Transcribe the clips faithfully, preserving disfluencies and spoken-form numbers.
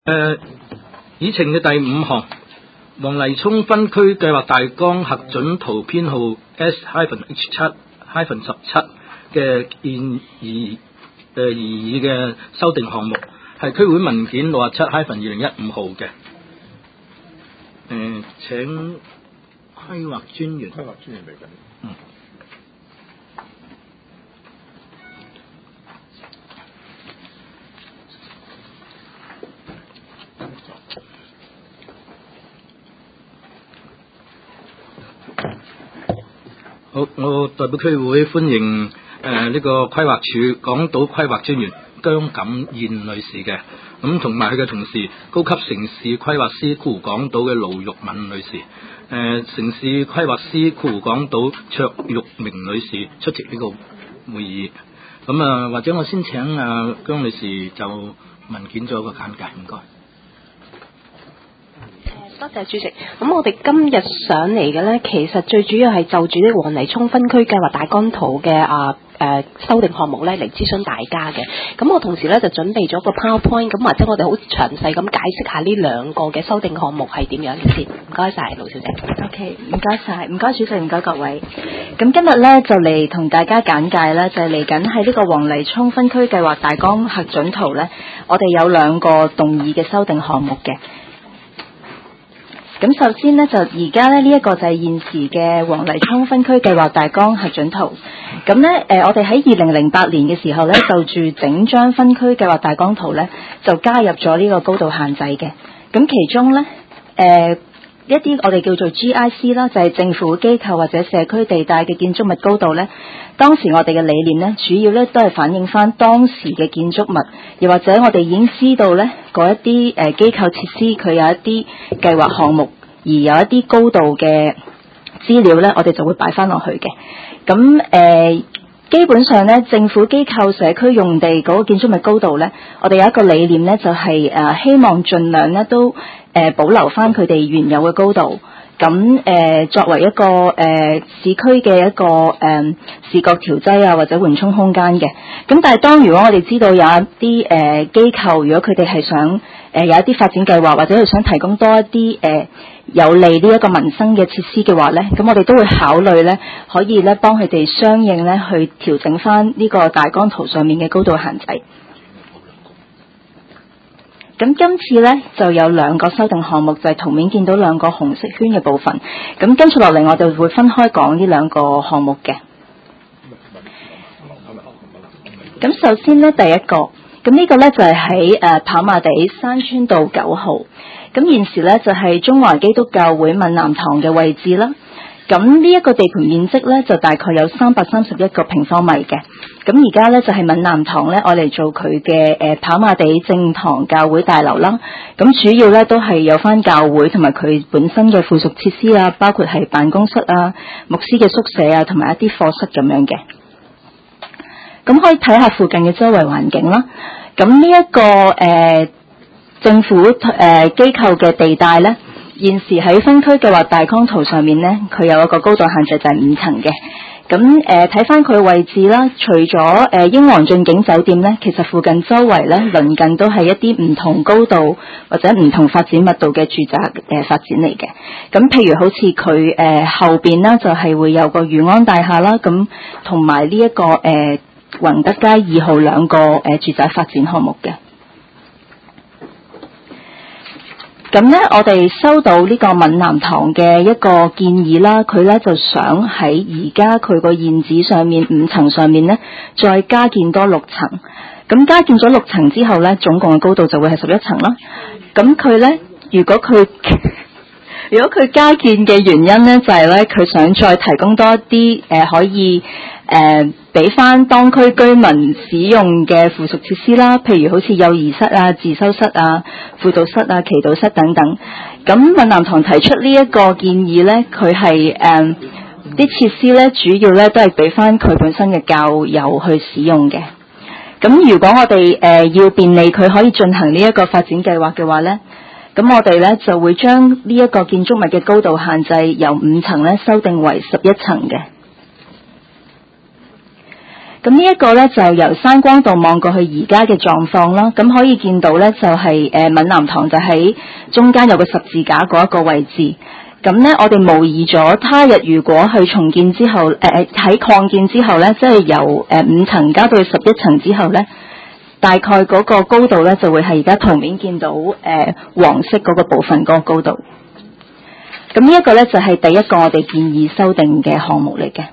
誒，議程嘅第五項，黃泥涌分區計劃大綱核准圖編號 S H 七 十七 嘅建議誒擬議嘅修訂項目，係區會文件六十七 二零一五號嘅。誒，請規劃專員。規劃專員嚟緊。嗯。好，我代表區會歡迎誒呢、呃這個規劃署港島規劃專員姜錦燕女士嘅，咁同埋佢嘅同事高級城市規劃師括弧港島嘅盧玉敏女士，誒、呃、城市規劃師括弧港島卓玉明女士出席呢個會議。咁啊，或者我先請啊姜女士就文件做一個簡介，唔該。 多謝主席。咁我哋今日上嚟嘅呢，其實最主要係就住啲黃泥涌分區計劃大綱圖嘅啊誒修訂項目呢嚟諮詢大家嘅。咁我同時呢就準備咗個 PowerPoint，咁或者我哋好詳細咁解釋下呢兩個嘅修訂項目係點樣嘅先。唔該晒，盧小姐。 OK， 唔該晒，唔該主席，唔該各位。咁今日呢，就嚟同大家簡介呢，就係嚟緊喺呢個黃泥涌分區計劃大綱核准圖呢，我哋有兩個動議嘅修訂項目嘅。咁首先呢，就而家呢，呢一個就係現時嘅黃泥涌分區計劃大綱核准圖。咁呢，誒我哋喺二零零八年嘅時候呢，就住整張分區計劃大綱圖呢，就加入咗呢個高度限制嘅。咁其中呢，誒一啲我哋叫做 G I C 啦，就係政府機構或者社區地帶嘅建築物高度呢。當時我哋嘅理念呢，主要呢都係反映翻當時嘅建築物，又或者我哋已經知道呢嗰一啲誒機構設施佢有一啲計劃項目，而有一啲高度嘅資料呢，我哋就會擺翻落去嘅。咁誒、呃、基本上呢，政府機構社區用地嗰個建築物高度呢，我哋有一個理念呢，就係、是、誒、呃、希望盡量呢都誒、呃、保留翻佢哋原有嘅高度。咁誒、呃、作為一個誒、呃、市區嘅一個誒、呃、視覺調劑啊，或者緩衝空間嘅。咁但係當如果我哋知道有一啲誒、呃、機構，如果佢哋係想誒、呃、有一啲發展計劃，或者係想提供多一啲誒、呃、有利呢一個民生嘅設施嘅話咧，咁我哋都會考慮咧，可以咧幫佢哋相應咧去調整翻呢個大綱圖上面嘅高度限制。咁今次呢，就有兩個修訂項目，就係、是、圖面見到兩個紅色圈嘅部分。咁跟住落嚟，我哋會分開講呢兩個項目嘅。咁首先呢，第一個，咁呢個呢，就係喺誒跑馬地山村道九號。咁現時呢，就係、是、中華基督教會閩南堂嘅位置啦。咁呢一個地盤面積呢，就大概有三百三十一個平方米嘅。咁而家呢，就係閩南堂呢，我嚟做佢嘅誒跑馬地正堂教會大樓啦。咁主要呢，都係有返教會同埋佢本身嘅附屬設施啊，包括係辦公室啊、牧師嘅宿舍啊，同埋一啲課室咁樣嘅。咁可以睇下附近嘅周圍環境啦。咁呢一個誒、呃、政府誒、呃、機構嘅地帶呢，現時喺分區計劃大綱圖上面呢，佢有一個高度限制就係五層嘅。咁誒睇翻佢位置啦，除咗誒、呃、英皇駿景酒店呢，其實附近周圍呢，鄰近都係一啲唔同高度或者唔同發展密度嘅住宅誒、呃、發展嚟嘅。咁譬如好似佢誒後邊呢，就係、是、會有個裕安大廈啦，咁同埋呢一個誒宏、呃、德街二號兩個誒、呃、住宅發展項目嘅。咁呢，我哋收到呢個閩南堂嘅一個建議啦，佢呢就想喺而家佢個現址上面五層上面呢，再加建多六層。咁加建咗六層之後呢，總共嘅高度就會係十一層啦。咁佢呢，如果佢如果佢加建嘅原因呢，就係呢，佢想再提供多一啲誒、呃、可以誒俾翻當區居民使用嘅附屬設施啦，譬如好似幼兒室啊、自修室啊、輔導室啊、祈禱室等等。咁閩南堂提出呢一個建議呢，佢係誒啲設施呢，主要呢都係俾翻佢本身嘅教友去使用嘅。咁如果我哋誒、呃、要便利佢可以進行呢一個發展計劃嘅話呢，咁我哋呢就會將呢一個建築物嘅高度限制由五層呢修訂為十一層嘅。 咁呢一個咧就由山光道望過去而家嘅狀況啦，咁可以見到咧就係、是、誒、呃、閩南堂就喺中間有個十字架嗰一個位置。咁咧我哋模擬咗他日如果去重建之後，誒喺擴建之後咧，即係由誒五層加到去十一層之後咧，大概嗰個高度咧就會係而家圖面見到誒、呃、黃色嗰個部分嗰個高度。咁呢一個咧就係、是、第一個我哋建議修訂嘅項目嚟嘅。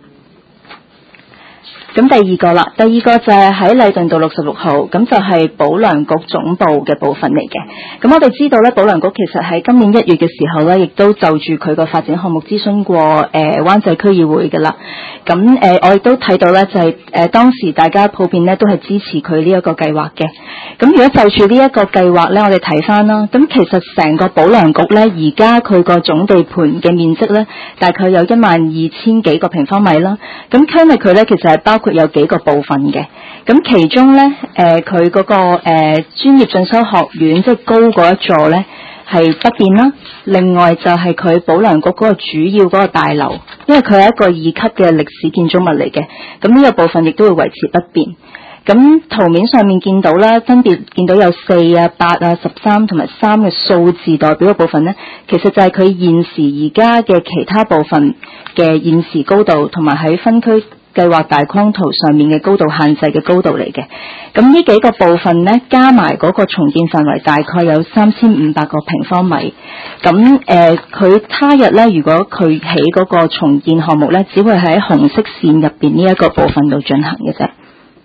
咁第二個啦，第二個就係喺禮頓道六十六號，咁就係保良局總部嘅部分嚟嘅。咁我哋知道咧，保良局其實喺今年一月嘅時候咧，亦都就住佢個發展項目諮詢過誒、呃、灣仔區議會嘅啦。咁誒、呃，我亦都睇到咧，就係、是、誒、呃、當時大家普遍咧都係支持佢呢一個計劃嘅。咁如果就住呢一個計劃咧，我哋睇翻啦，咁其實成個保良局咧，而家佢個總地盤嘅面積咧，大概有一萬二千幾個平方米啦。咁區內佢咧其實係包括有幾個部分嘅，咁其中咧，誒佢嗰個誒專、呃、業進修學院即係高嗰一座咧係不變啦。另外就係佢保良局嗰個主要嗰個大樓，因為佢係一個二級嘅歷史建築物嚟嘅，咁呢個部分亦都會維持不變。咁圖面上面見到啦，分別見到有四啊、八啊、十三同埋三嘅數字代表嘅部分咧，其實就係佢現時而家嘅其他部分嘅現時高度，同埋喺分區計劃大綱圖上面嘅高度限制嘅高度嚟嘅。咁呢幾個部分呢，加埋嗰個重建範圍大概有三千五百個平方米。咁誒，佢、呃、他日呢，如果佢起嗰個重建項目呢，只會喺紅色線入邊呢一個部分度進行嘅啫。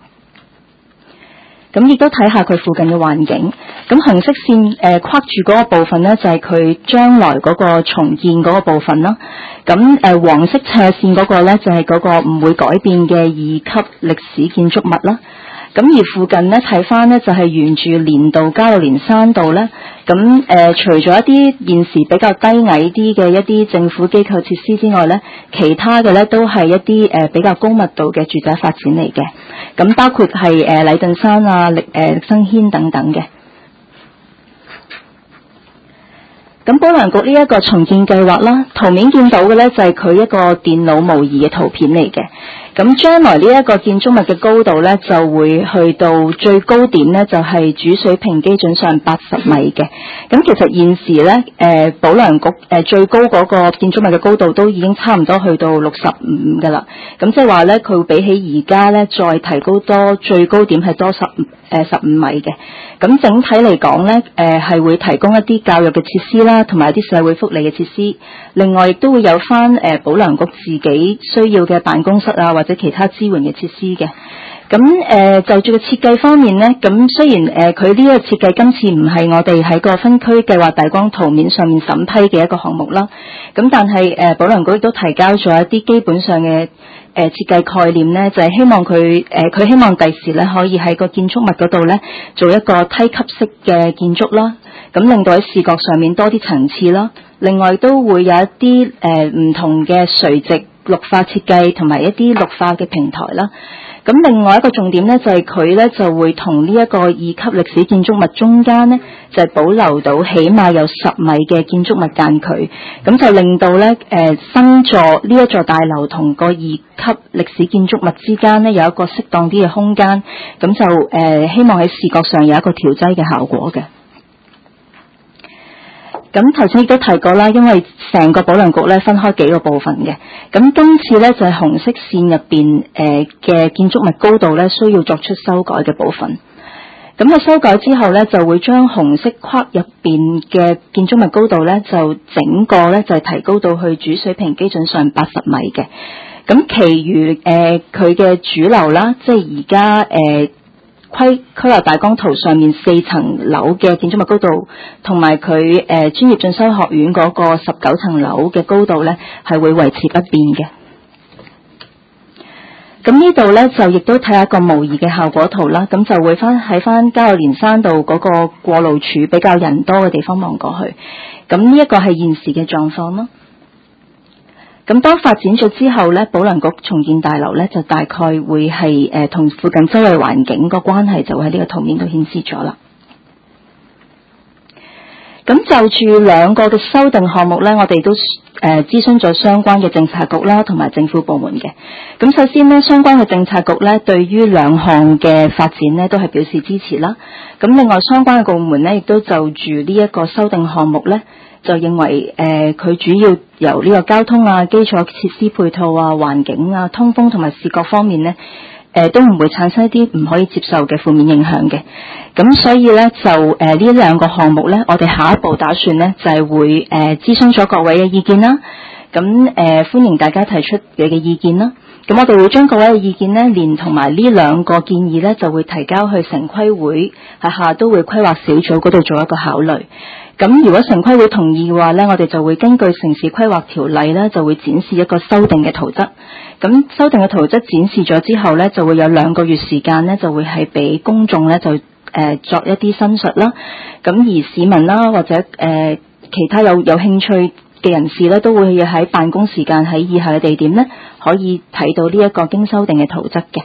咁亦都睇下佢附近嘅環境。咁紅色線誒、呃、跨住嗰個部分呢，就係佢將來嗰個重建嗰個部分啦。咁誒、呃、黃色斜線嗰個呢，就係、是、嗰個唔會改變嘅二級歷史建築物啦。咁而附近呢，睇翻呢，就係、是、沿住連道加到連山道呢。咁誒、呃、除咗一啲現時比較低矮啲嘅一啲政府機構設施之外呢，其他嘅呢都係一啲誒、呃、比較高密度嘅住宅發展嚟嘅。咁包括係誒禮頓山啊、力誒力生軒等等嘅。咁保良局呢一個重建計劃啦，圖面見到嘅呢就係佢一個電腦模擬嘅圖片嚟嘅。咁將來呢一個建築物嘅高度呢，就會去到最高點呢，就係、是、主水平基準上八十米嘅。咁其實現時呢，誒、呃、保良局誒、呃、最高嗰個建築物嘅高度都已經差唔多去到六十五噶啦。咁即係話呢，佢會比起而家呢，再提高多最高點係多十誒十五米嘅。咁整體嚟講呢，誒、呃、係會提供一啲教育嘅設施啦，同埋一啲社會福利嘅設施。另外亦都會有翻誒、呃、保良局自己需要嘅辦公室啊，或者其他支援嘅設施嘅。咁誒、呃、就住個設計方面呢，咁雖然誒佢呢個設計今次唔係我哋喺個分區計劃大綱圖面上面審批嘅一個項目啦，咁但係誒、呃、保良局亦都提交咗一啲基本上嘅誒設計概念呢，就係、是、希望佢誒佢希望第時咧可以喺個建築物嗰度咧做一個梯級式嘅建築啦，咁令到喺視覺上面多啲層次啦。另外都會有一啲誒唔同嘅垂直綠化設計同埋一啲綠化嘅平台啦。咁另外一個重點咧，就係佢咧就會同呢一個二級歷史建築物中間咧，就係、是、保留到起碼有十米嘅建築物間距，咁就令到咧誒新座呢一座大樓同個二級歷史建築物之間咧有一個適當啲嘅空間，咁就誒、呃、希望喺視覺上有一個調劑嘅效果嘅。咁頭先亦都提過啦，因為成個保良局咧分開幾個部分嘅，咁今次咧就係、是、紅色線入邊誒嘅建築物高度咧需要作出修改嘅部分。咁喺修改之後咧，就會將紅色框入邊嘅建築物高度咧就整個咧就係、是、提高到去主水平基準上八十米嘅。咁其餘誒佢嘅主樓啦，即係而家誒。呃規規劃大綱圖上面四層樓嘅建築物高度，同埋佢誒專業進修學院嗰個十九層樓嘅高度咧，係會維持不變嘅。咁呢度咧就亦都睇下一個模擬嘅效果圖啦。咁就會翻喺翻加路連山道嗰個過路處比較人多嘅地方望過去。咁呢一個係現時嘅狀況咯。咁當發展咗之後咧，保良局重建大樓咧就大概會係誒同附近周圍環境個關係就喺呢個圖面度顯示咗啦。咁咁就住兩個嘅修訂項目呢，我哋都誒諮詢咗相關嘅政策局啦，同埋政府部門嘅。咁首先呢，相關嘅政策局呢，對於兩項嘅發展呢，都係表示支持啦。咁另外相關嘅部門呢，亦都就住呢一個修訂項目呢，就認為誒佢、呃、主要由呢個交通啊、基礎設施配套啊、環境啊、通風同埋視覺方面呢，誒、呃、都唔會產生一啲唔可以接受嘅負面影響嘅。咁所以咧就誒呢兩個項目咧，我哋下一步打算咧就係、是、會誒、呃、諮詢咗各位嘅意見啦。咁誒、呃、歡迎大家提出你嘅意見啦。咁我哋會將各位嘅意見咧，連同埋呢兩個建議咧，就會提交去城規會喺下都會規劃小組嗰度做一個考慮。咁如果城規會同意嘅話咧，我哋就會根據城市規劃條例咧，就會展示一個修訂嘅圖則。咁修訂嘅圖則展示咗之後咧，就會有兩個月時間咧，就會係俾公眾咧就誒、呃、作一啲申述啦。咁而市民啦或者誒、呃、其他有有興趣嘅人士咧，都會喺辦公時間喺以下嘅地點咧，可以睇到呢一個經修訂嘅圖則嘅。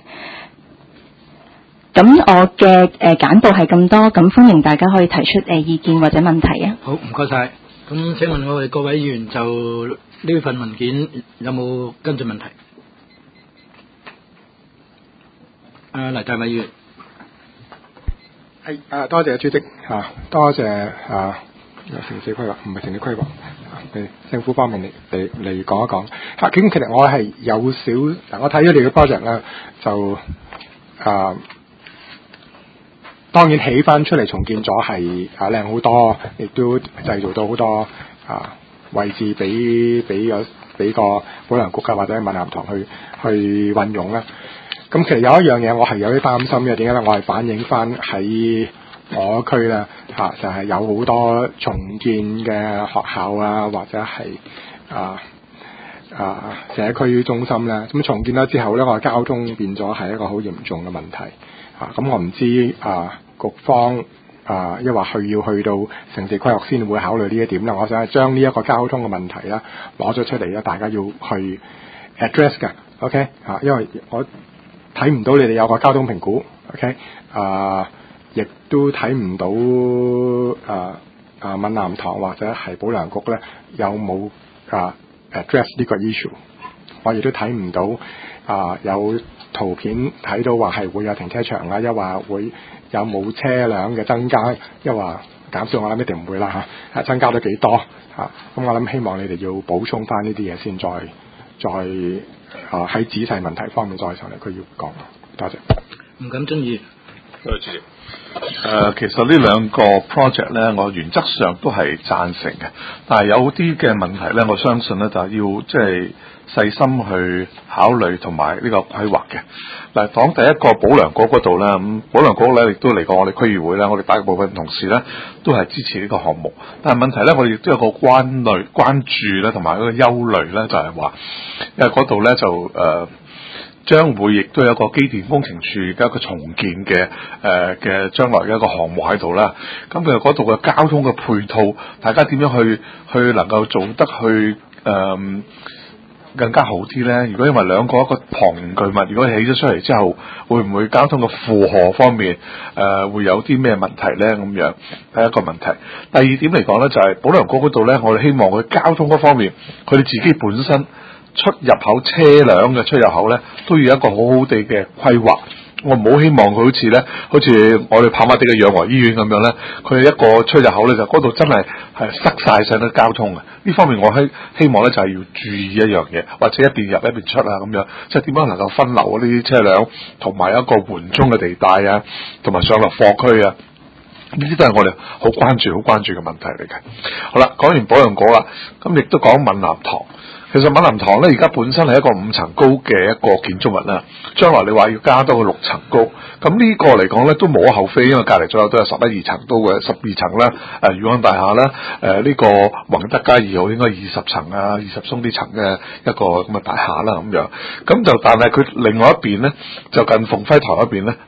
咁我嘅誒簡報係咁多，咁歡迎大家可以提出誒、呃、意見或者問題啊。 好，唔該晒。咁請問我哋各位議員就呢份文件有冇跟進問題？誒，黎大偉議員。 係啊，多謝主席啊，多謝啊城市規劃，唔係城市規劃，誒政府方面嚟嚟嚟講一講。嚇，咁其實我係有少嗱，我睇咗你嘅 project 咧，就啊當然起翻出嚟重建咗係啊靚好多，亦都製造到好多啊位置俾俾個俾個保良局啊或者文南堂去去運用啦。咁其實有一樣嘢我係有啲擔心嘅，點解咧？我係反映翻喺我區啦，嚇、啊、就係、是、有好多重建嘅學校啊，或者係啊啊社區中心啦。咁重建咗之後咧，我交通變咗係一個好嚴重嘅問題嚇。咁、啊、我唔知啊局方啊，抑或去要去到城市規劃先會考慮呢一點啦。我想係將呢一個交通嘅問題啦攞咗出嚟啦，大家要去 address 㗎。OK 嚇、啊，因為我睇唔到你哋有個交通評估 ，OK， 啊，亦都睇唔到啊啊閩南堂或者係保良局咧有冇啊 address 呢個 issue， 我亦都睇唔到啊有圖片睇到話係會有停車場啊，又話會有冇車輛嘅增加，又話減少，我諗一定唔會啦嚇，增加咗幾多嚇？咁、啊、我諗希望你哋要補充翻呢啲嘢先，再再。啊！喺仔細問題方面再上嚟，佢要講。多謝。 唔敢中意。 多謝主席。誒、呃，其實呢兩個 project 咧，我原則上都係贊成嘅，但係有啲嘅問題咧，我相信咧就係要即係細心去考慮同埋呢個規劃嘅。嗱，講第一個保良局嗰度咧，咁保良局咧亦都嚟過我哋區議會咧，我哋大部分同事咧都係支持呢個項目。但係問題咧，我哋亦都有個關慮、關注咧，同埋一個憂慮咧，就係、是、話，因為嗰度咧就誒。呃將會亦都有一個機電工程處嘅一個重建嘅誒嘅將來嘅一個項目喺度啦。咁佢嗰度嘅交通嘅配套，大家點樣去去能夠做得去誒、呃、更加好啲咧？如果因為兩個一個龐然巨物，如果起咗出嚟之後，會唔會交通嘅負荷方面誒、呃、會有啲咩問題咧？咁樣係一個問題。第二點嚟講咧，就係、是、保良局嗰度咧，我哋希望佢交通嗰方面，佢哋自己本身。出入口車輛嘅出入口咧，都要有一個好好地嘅規劃。我唔好希望佢好似咧，好似我哋跑馬地嘅養和醫院咁樣咧，佢一個出入口咧就嗰度真係係塞晒上啲交通嘅。呢方面我希希望咧就係要注意一樣嘢，或者一邊入一邊出啊咁樣，即係點樣能夠分流呢啲車輛，同埋一個緩衝嘅地帶啊，同埋上落貨區啊。呢啲都係我哋好關注、好關注嘅問題嚟嘅。好啦，講完保良局啦，咁亦都講閩南堂。其實閩南堂咧，而家本身係一個五層高嘅一個建築物啦。將來你話要加多個六層高，咁呢個嚟講咧都無可厚非，因為隔離左右都有十一二層高嘅十二層啦。誒裕安大廈啦，誒、呃、呢、這個宏德街二號應該二十層啊，二十鬆啲層嘅一個咁嘅大廈啦咁樣。咁就但係佢另外一邊咧，就近鳳輝台嗰邊咧，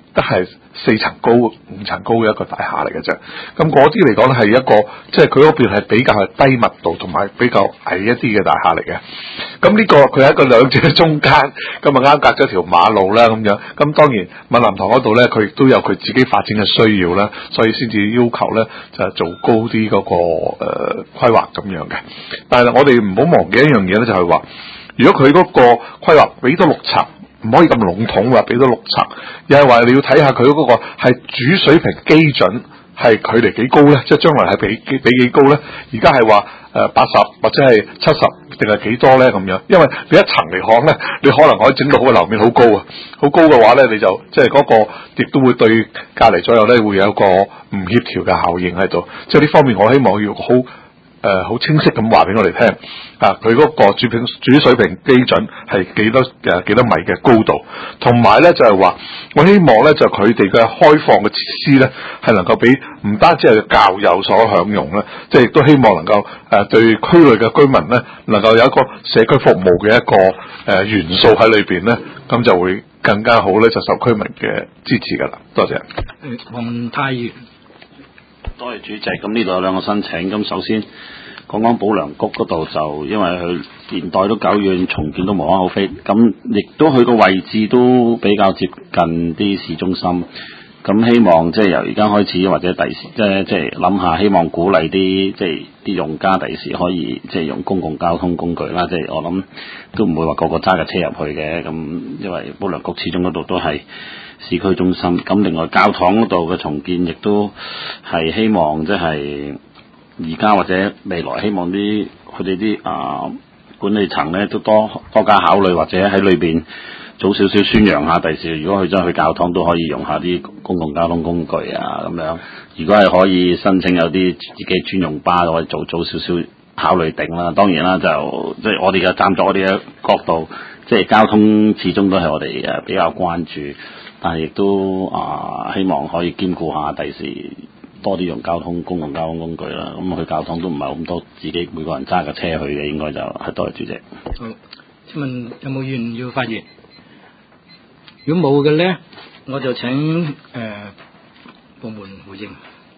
都係四層高、五層高嘅一個大廈嚟嘅啫。咁嗰啲嚟講咧係一個，即係佢嗰邊係比較係低密度同埋比較矮一啲嘅大廈嚟嘅。咁呢個佢喺一個兩者中間，咁啊啱隔咗條馬路啦咁樣。咁當然閩南堂嗰度咧，佢亦都有佢自己發展嘅需要啦，所以先至要求咧就係做高啲嗰、那個誒、呃、規劃咁樣嘅。但係我哋唔好忘記一樣嘢咧，就係話，如果佢嗰個規劃俾多六層。唔可以咁籠統話俾到六層，又係話你要睇下佢嗰個係主水平基準係距離幾高咧，即係將來係俾幾俾幾高咧？而家係話誒八十或者係七十定係幾多咧咁樣？因為你一層嚟講咧，你可能可以整到好個樓面好高啊，好高嘅話咧，你就即係嗰個亦都會對隔離左右咧會有一個唔協調嘅效應喺度。即係呢方面，我希望要好。誒好、呃、清晰咁話俾我哋聽，啊佢嗰個主平主水平基準係幾多誒幾多米嘅高度，同埋咧就係、是、話，我希望咧就佢哋嘅開放嘅設施咧係能夠俾唔單止係教友所享用咧，即係亦都希望能夠誒、呃、對區內嘅居民咧能夠有一個社區服務嘅一個誒、呃、元素喺裏邊咧，咁就會更加好咧，就受區民嘅支持㗎啦。多謝。 黃泰源。 多謝主席，咁呢度有兩個申請。咁首先講講保良局嗰度，就因為佢年代都久遠，重建都無可厚非。咁亦都佢個位置都比較接近啲市中心。咁希望即係由而家開始，或者第時即係即係諗下，希望鼓勵啲即係啲用家第時可以即係用公共交通工具啦。即係我諗都唔會話個個揸架車入去嘅。咁因為保良局始終嗰度都係市區中心，咁另外教堂嗰度嘅重建亦都係希望即係而家或者未來希望啲佢哋啲啊管理層咧都多多加考慮，或者喺裏邊早少少宣揚下，第時如果佢真係去教堂都可以用下啲公共交通工具啊咁樣。如果係可以申請有啲自己專用巴，可以早早少少考慮定啦。當然啦，就即係我哋嘅站在我哋嘅角度，即係交通始終都係我哋誒比較關注。但係亦都啊、呃，希望可以兼顧下第時多啲用交通公共交通工具啦。咁去教堂都唔係咁多，自己每個人揸架車去嘅，應該就係多謝主席。 好，請問有冇議員要發言？如果冇嘅咧，我就請誒、呃、部門回應。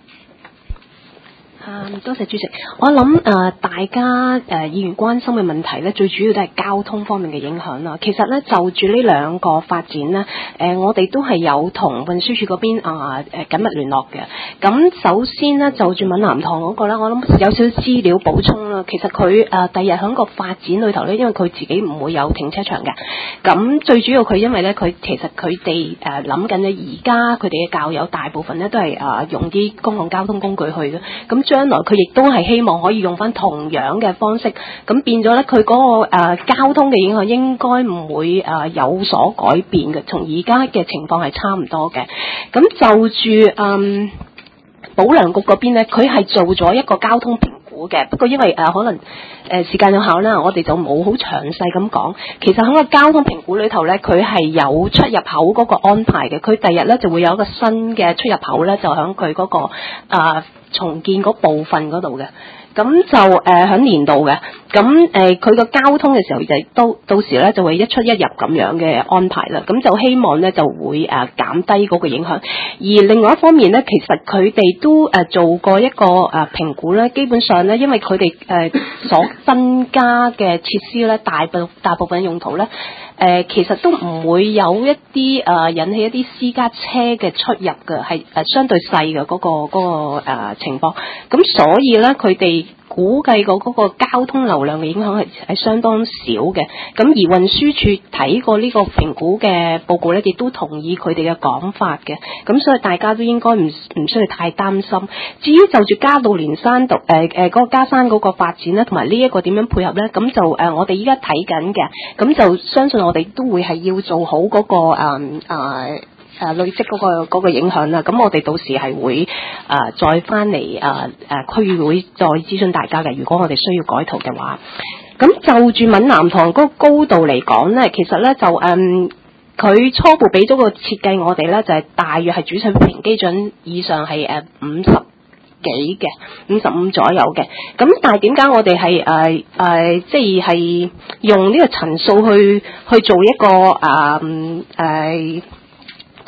啊，多謝主席。我諗誒、呃，大家誒、呃、議員關心嘅問題咧，最主要都係交通方面嘅影響啦。其實咧，就住呢兩個發展咧，誒、呃，我哋都係有同運輸署嗰邊啊誒緊密聯絡嘅。咁首先咧，就住閩南堂嗰個咧，我諗有少少資料補充啦。其實佢誒第日喺個發展裏頭咧，因為佢自己唔會有停車場嘅。咁最主要佢因為咧，佢其實佢哋誒諗緊咧，而家佢哋嘅教友大部分咧都係誒、呃、用啲公共交通工具去嘅。咁將來佢亦都係希望可以用翻同樣嘅方式，咁變咗咧，佢嗰個誒、呃、交通嘅影響應該唔會誒、呃、有所改變嘅，同而家嘅情況係差唔多嘅。咁就住嗯保良局嗰邊咧，佢係做咗一個交通評估嘅，不過因為誒、呃、可能誒、呃、時間有限啦，我哋就冇好詳細咁講。其實喺個交通評估裏頭咧，佢係有出入口嗰個安排嘅。佢第日咧就會有一個新嘅出入口咧，就喺佢嗰個誒、呃重建嗰部分嗰度嘅，咁就誒喺年度嘅，咁誒佢個交通嘅時候就到到時咧就會一出一入咁樣嘅安排啦，咁就希望咧就會誒、呃、減低嗰個影響。而另外一方面咧，其實佢哋都誒、呃、做過一個誒、呃、評估咧，基本上咧，因為佢哋誒所增加嘅設施咧，大部大部分用途咧。誒、呃、其實都唔會有一啲誒、呃、引起一啲私家車嘅出入嘅，係誒、呃、相對細嘅嗰個嗰、嗰個、呃、情況。咁所以咧，佢哋估計過嗰個交通流量嘅影響係係相當少嘅。咁而運輸署睇過呢個評估嘅報告咧，亦都同意佢哋嘅講法嘅。咁所以大家都應該唔唔需要太擔心。至於就住加路連山道誒誒嗰個加山嗰個發展咧，同埋呢一個點樣配合咧，咁就誒、呃、我哋依家睇緊嘅，咁就相信我哋都會係要做好嗰、嗰個誒誒誒累積嗰、嗰個嗰個影響啦。咁我哋到時係會誒、呃、再翻嚟誒誒區議會再諮詢大家嘅。如果我哋需要改圖嘅話，咁就住閩南堂嗰個高度嚟講咧，其實咧就誒佢初步俾咗個設計我哋咧，就係、是、大約係主水平基準以上係誒五十幾嘅五十五左右嘅。咁但係點解我哋係誒誒即係用呢個層數去去做一個誒誒嗰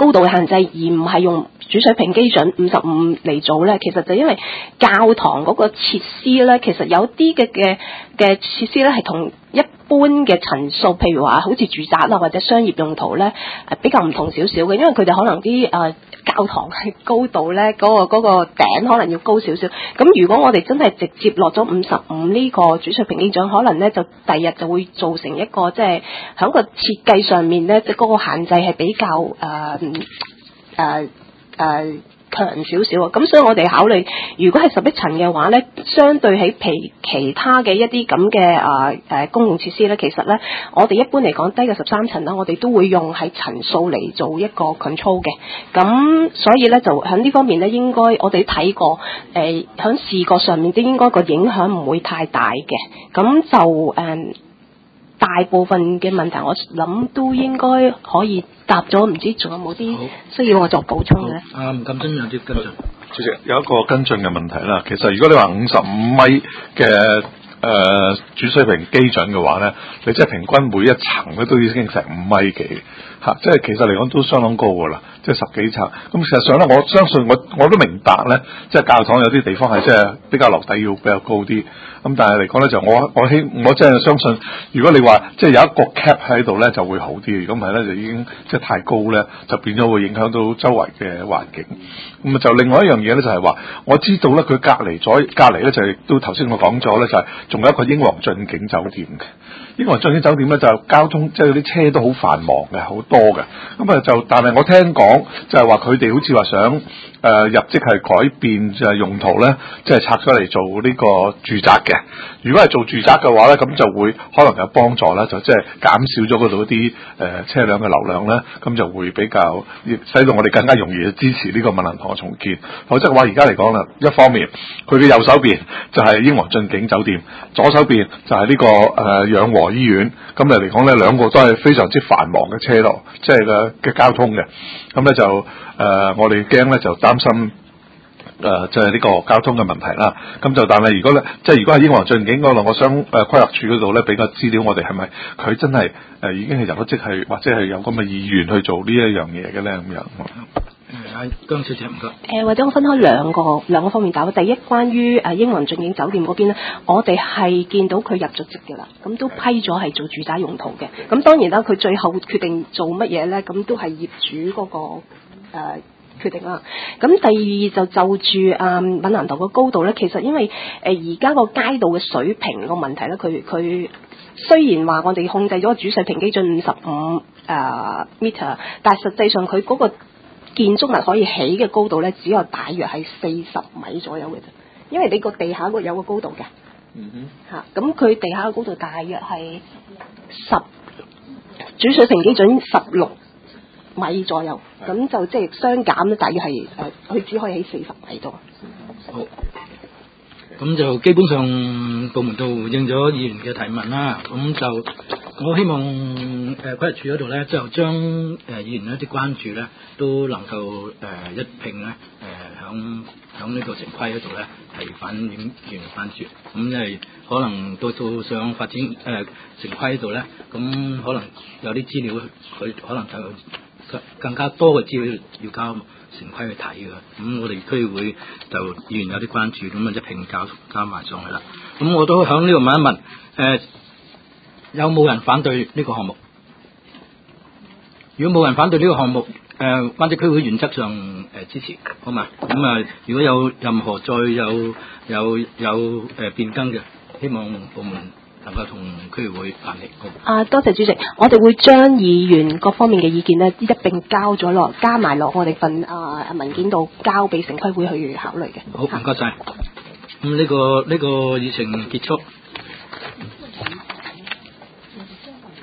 高度嘅限制，而唔係用主水平基準五十五嚟做咧，其實就因為教堂嗰個設施咧，其實有啲嘅嘅嘅設施咧係同一般嘅層數，譬如話好似住宅啦或者商業用途咧，誒比較唔同少少嘅，因為佢哋可能啲誒、呃、教堂嘅高度咧，嗰、嗰個嗰、嗰個頂可能要高少少。咁如果我哋真係直接落咗五十五呢個主水平基準，可能咧就第日就會造成一個即係喺個設計上面咧，即係嗰個限制係比較誒誒誒強少少啊。咁所以我哋考慮，如果係十一層嘅話咧，相對起其其他嘅一啲咁嘅誒誒公共設施咧，其實咧我哋一般嚟講低嘅十三層啦，我哋都會用喺層數嚟做一個 control 嘅。咁所以咧就喺呢方面咧，應該我哋睇過誒喺、呃、視覺上面都應該個影響唔會太大嘅。咁就誒。呃大部分嘅問題，我諗都應該可以答咗，唔知仲有冇啲需要我作補充嘅？ 啊，吳錦珍有啲跟進。 主席有一個跟進嘅問題啦。其實如果你話五十五米嘅誒、呃、主水平基準嘅話咧，你即係平均每一層咧都已經成五米幾嚇、啊，即係其實嚟講都相當高㗎啦，即係十幾層。咁事實上咧，我相信我我都明白咧，即係教堂有啲地方係即係比較樓底要比較高啲。咁但係嚟講咧，就我我希我真係相信，如果你話即係有一個 cap 喺度咧，就會好啲。如果唔係咧，就已經即係太高咧，就變咗會影響到周圍嘅環境。咁啊，就另外一樣嘢咧，就係話我知道咧，佢隔離咗隔離咧，就係都頭先我講咗咧，就係仲有一個英皇駿景酒店嘅。英皇駿景酒店咧就交通即係啲車都好繁忙嘅，好多嘅。咁啊就但係我聽講就係話佢哋好似話想誒、呃、入職係改變就係用途咧，即係拆咗嚟做呢個住宅嘅。如果係做住宅嘅話咧，咁就會可能有幫助啦，就即係減少咗嗰度啲誒車輛嘅流量咧，咁就會比較使到我哋更加容易支持呢個文蘭堂嘅重建。否則嘅話，而家嚟講啦，一方面佢嘅右手邊就係英皇駿景酒店，左手邊就係呢、這個誒養、呃、和醫院，咁嚟嚟講咧，兩個都係非常之繁忙嘅車路，即係嘅嘅交通嘅。咁咧就誒、呃，我哋驚咧就擔心。誒，即係呢個交通嘅問題啦。咁就但係如果咧，即係如果係英皇駿景嗰度，我想誒、呃、規劃處嗰度咧俾個資料我哋係咪佢真係誒、呃、已經係入咗職係或者係有咁嘅意願去做呢一樣嘢嘅咧咁樣。 誒，姜小姐唔該。 誒，或者我分開兩個兩個方面答。第一，關於誒英皇駿景酒店嗰邊咧，我哋係見到佢入咗職嘅啦，咁都批咗係做住宅用途嘅。咁當然啦，佢最後決定做乜嘢咧，咁都係業主嗰、那個誒。呃決定啦。咁第二就就住啊閩南道個高度咧，其實因為誒而家個街道嘅水平個問題咧，佢佢雖然話我哋控制咗主水平基準五十五誒 meter，但係實際上佢嗰個建築物可以起嘅高度咧，只有大約係四十米左右嘅啫。因為你個地下個有個高度嘅，嗯哼嚇，咁佢地下嘅高度大約係十主水平基準十六米左右，咁就即係相減咧，大約係誒，佢、呃、只可以喺四十米度。 好，咁就基本上部門都回應咗議員嘅提問啦。咁就我希望誒規劃處嗰度咧，就將誒、呃、議員一啲關注咧，都能夠誒、呃、一併咧誒響響呢個城規嗰度咧係反映議員關注。咁因為可能到到上發展誒、呃、城規嗰度咧，咁可能有啲資料佢可能就更加多嘅資料要交城規去睇嘅，咁我哋區會就議員有啲關注，咁啊一併交交埋上去啦。咁我都響呢度問一問，誒、呃、有冇人反對呢個項目？如果冇人反對呢個項目，誒灣仔區會原則上誒、呃、支持，好嘛？咁啊，如果有任何再有有有誒、呃、變更嘅，希望部門能夠同區議會辦理。 啊，多謝主席，我哋會將議員各方面嘅意見呢一並交咗落，加埋落我哋份啊文件度，交俾城規會去考慮嘅。 好，唔該晒。咁呢、這個呢、這個議程結束。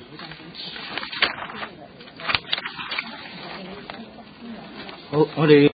好，我哋。